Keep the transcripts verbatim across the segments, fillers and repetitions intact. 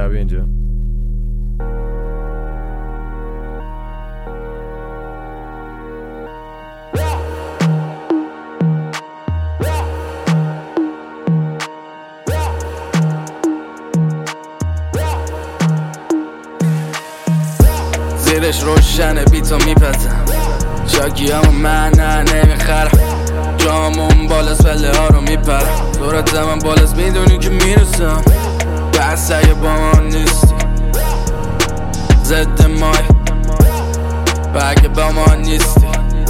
بیا اینجا. زیرش روشنه بیتو میپزم شاکی همون من نه نمیخرم جامون بالاست پله ها رو میپرم دورت زمان بالاست میدونی که میرسم بس اگه با من نیستی ضد مای بگه با ما نیستی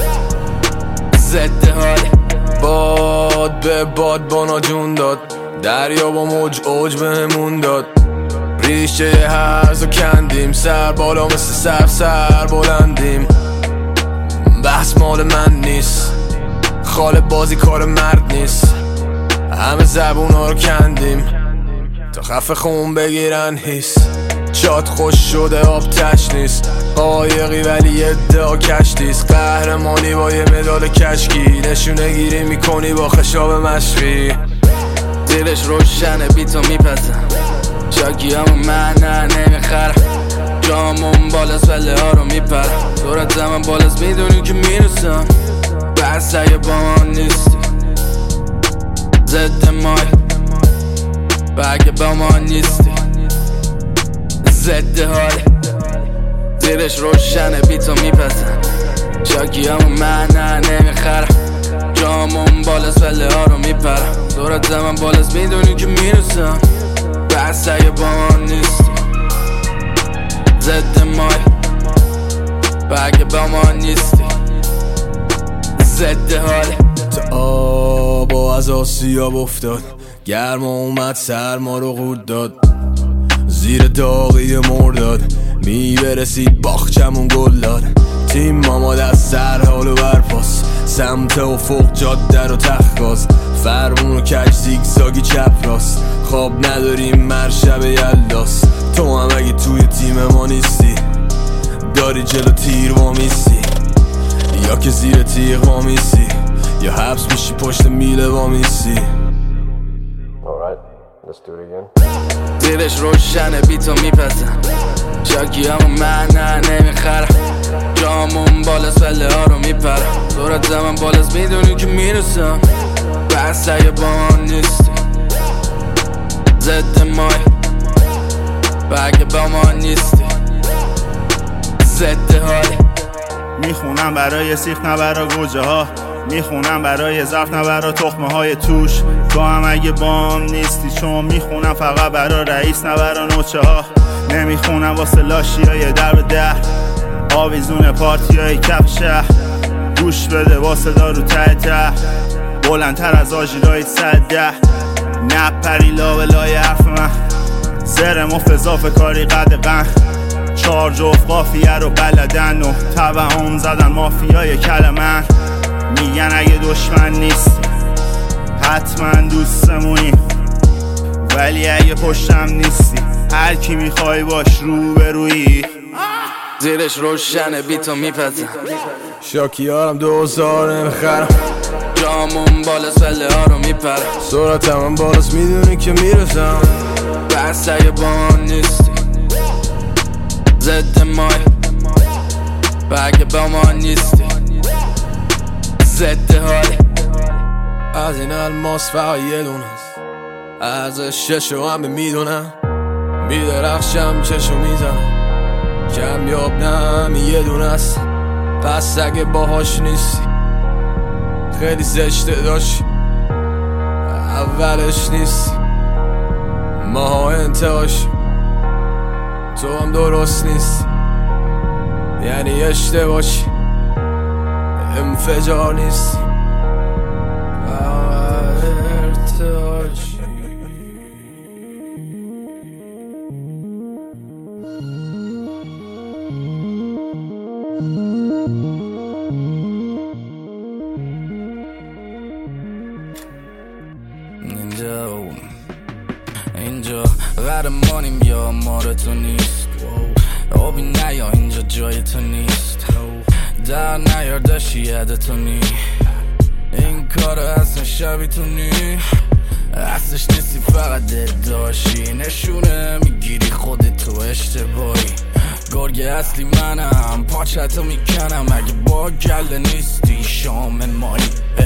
ضد حالی باد به باد بانا جون داد دریا با موج اوج بهمون داد ریشه هرزو کندیم سر بالا مثل سر سر بلندیم بحث مال من نیست خاله بازی کار مرد نیست همه زبون ها رو کندیم تا خفه خون بگیرن هیس شاد خوش شده آب تش نیست قایقی ولی ادعا کشتیست قهرمانی با یه مدال کشکی نشونه گیری میکنی با خشاب مشقی زیرش روشنه بیتو میپزم شاکی همون من نه نمیخرم جامون بالاست پله ها رو میپرم دورت زمان بالاست میدونی که میرسم بس اگه با من نیستی ضد مای بگه با ما نیستی ضد حالی زیرش روشنه بیتو میپزم شاکی همون من نه نمیخرم جامون بالاست پله ها رو میپرم دورت زمان بالاست میدونی که میرسم بس اگه با من نیستی ضد مای بگه با ما نیستی ضد حالی تا آب و از آسیاب افتاد گرما اومد سرما رو قورت داد زیر داغی مرداد میبرسید باخچمون گل داد تیم ماما دست سر حال و برپاس سمت افق جاده رو تخت فرمون و کج زیگزاگی چپ راست خواب نداریم مرشب یلداست تو هم اگه توی تیم ما نیستی داری جلو تیر وامیستی یا که زیر تیغ وامیستی یا حبس میشی پشت میله وامیستی. زیرش روشنه بیتو میپزم شاکی همون من نه نمیخرم جامون بالاست پله ها رو میپرم دورت زمان بالاست میدونی که میرسم بس اگه با من نیستی ضد مای بگه با ما نیستی ضد حالی میخونم برای سیخ نه برای گوجه ها میخونم برای ظرف نه برای تخمه های توش تو هم اگه بام نیستی چون میخونم فقط برای رئیس نه برای نوچه ها نمیخونم واسه لاشی های در به در آویزون پارتی های کف شهر گوش بده واسه دارو ته ته بلندتر از آجیرهای صد ده نپری لا لای حرف من زر مفت اضافه کاری قد قن چار جفت قافیه رو بلدن و توهم زدن مافیای کلمن میگن اگه دشمن نیست حتما دوستمونی ولی اگه پشتم نیستی هر کی میخوای باش رو به روی زیرش روشنه بیتو میپزم شاکی هارم دوزار نمیخرم جامون بالاست پله ها رو میپرم سرعتم هم بالاست میدونی که میرسم بس اگه با من نیستی ضد مای بگه با ما نیستی ضد حالی از این الماس فقط یه دونه از ششو همه میدونم میدرخشم چشو میزنم کمیاب نه یه دونه است پس اگه باهاش نیستی خیلی زشته داشت اولش نیستی ماها انتهاش تو هم درست نیستی یعنی اشتباهی انفجار نیستی ارتعاشی اینجا اینجا قهرمانیم یا ماره تو نیست آبی نیا اینجا جای تو نیست در نیار داشتی یاد تو نی این کار اصلا شبی تو نی اصلش نیستی فقط داشی نشونه میگیری خودتو اشتباهی گرگ اصلی منم پاچتو میکنم اگه با گله نیستی شامل مالی